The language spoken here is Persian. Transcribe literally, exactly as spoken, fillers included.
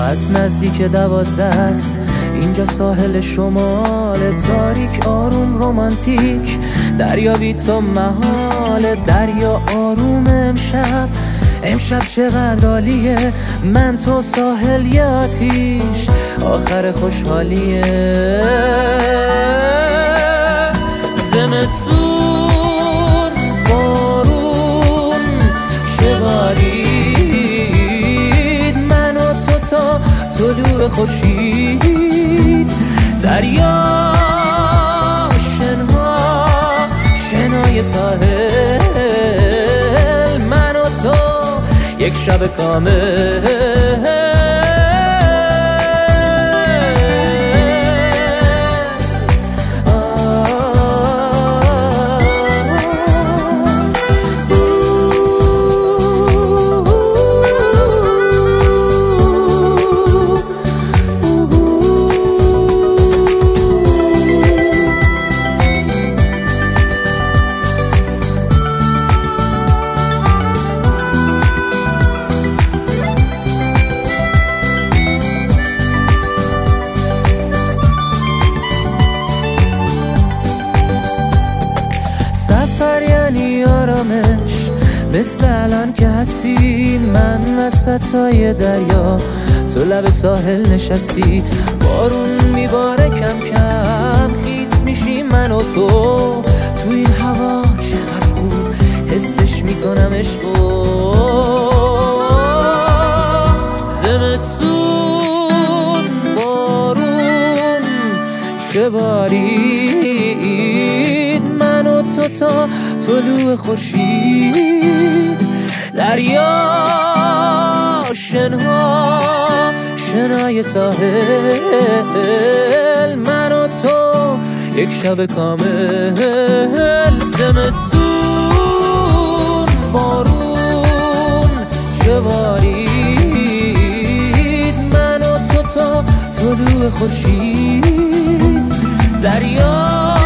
ساعت نزدیک دوازده است، اینجا ساحل شمال تاریک آروم رومانتیک، دریا بی تو محال، دریا آروم امشب امشب چقدر عالیه، من تو ساحل یه آتیش آخر خوشحالیه. زمستون بارون چه بارید، من و تو تا طلوع خورشید، دریا شنها شنای ساحل، من و تو یک شب کامل. سفر یعنی آرامش، مثل الان که هستی، من وسطای دریا تو لب ساحل نشستی، بارون میباره کم کم خیس میشی من و تو، تو این هوا چقدر خوب حسش میکنم عشقو. زمستون بارون چه بارید، من و تو تا طلوع خورشید، دریا شنها شنای ساحل، من و تو یک شب کامل. زمستون بارون چه بارید، من و تو تا طلوع خورشید، دریا